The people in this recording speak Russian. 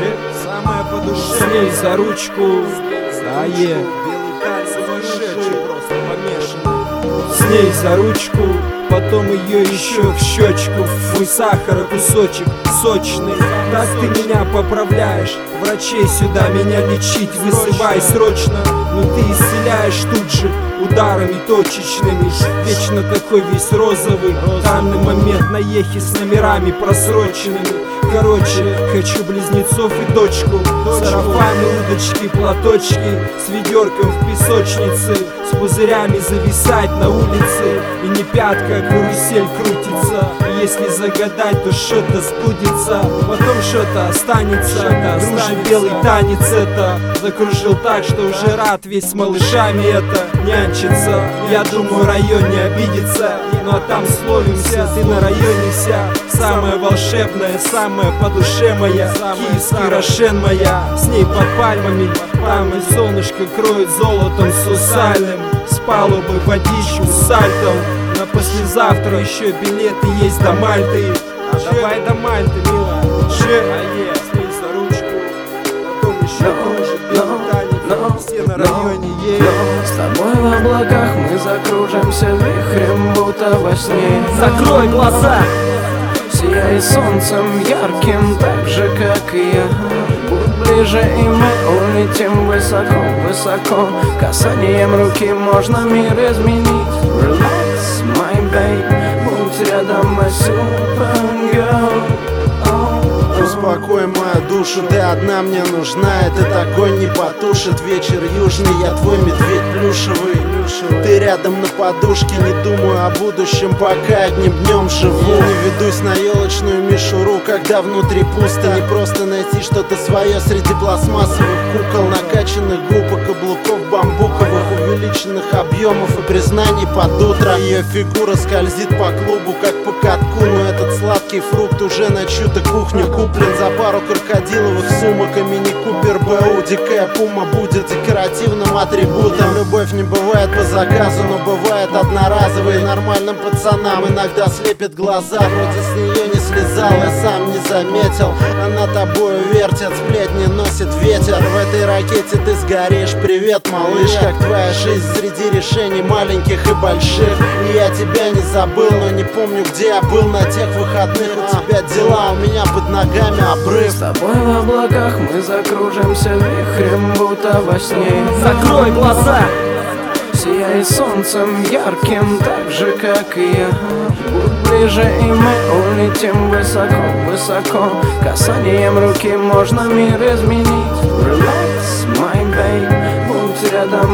самая по душе. С ней за ручку, Белый тань, сумасшедший, просто помешанный. с ней за ручку, потом ее еще в щечку. Мой сахара кусочек сочный, так ты меня поправляешь. Врачей сюда меня лечить, вызывай срочно. Но ты исцеляешь тут же ударами точечными. Вечно такой весь розовый, в данный момент на ехе с номерами просроченными. Короче, хочу близнецов и дочку. Сарафаны, удочки, платочки, с ведерком в песочнице, с пузырями зависать на улице. И не пятка, а карусель крутится. И если загадать, то что-то сбудется, потом что-то останется. Дружи, белый танец это закружил так, что уже рад весь с малышами это нянчится. Я думаю, район не обидится, ну а там словимся, ты на районе вся самая волшебная, самая по душе моя. Киевский Рошен моя, с ней под пальмами, там и солнышко кроет золотом сусальным. С палубы водичку с сальтом, на послезавтра еще билеты есть до Мальты. А давай до Мальты, милая. С ней за ручку, потом еще кружит белый танец, все на районе едут. С тобой в облаках мы закружимся вихрем, будто во сне. Закрой глаза! Сияй солнцем ярким, так же, как и я. Будь ближе, и мы улетим высоко, высоко. Касанием руки можно мир изменить. Relax, my babe, будь рядом, my super girl. Успокой мою душу, ты одна мне нужна. Этот огонь не потушит, вечер южный, я твой медведь плюшевый. Ты рядом на подушке, не думаю о будущем, пока одним днем живу. Не ведусь на елочную мишуру, когда внутри пусто. Не просто найти что-то свое среди пластмассовых кукол, накачанных губ и каблуков бамбуковых, увеличенных объемов и признаний под утро. Ее фигура скользит по клубу, как по катку, но этот сладкий фрукт уже на чью-то кухню куплен за пару крокодиловых сумок. И мини-купер БУ, дикая пума будет декоративным атрибутом. Любовь не бывает по заказу, но бывает одноразовой. Нормальным пацанам иногда слепит глаза. Вроде с нее не слезал, я сам не заметил. Она тобою вертит, сплетни носит ветер. В этой ракете ты сгоришь, привет, малыш. Как твоя жизнь среди решений маленьких и больших. И я тебя не забыл, но не помню, где я был на тех выходных. У тебя дела, у меня под ногами обрыв. С тобой в облаках мы закружимся вихрем, будто во сне. Закрой глаза! Сияй солнцем ярким, так же, как и я. Будь ближе, и мы улетим высоко, высоко. Касанием руки можно мир изменить. Relax, my babe, будь рядом,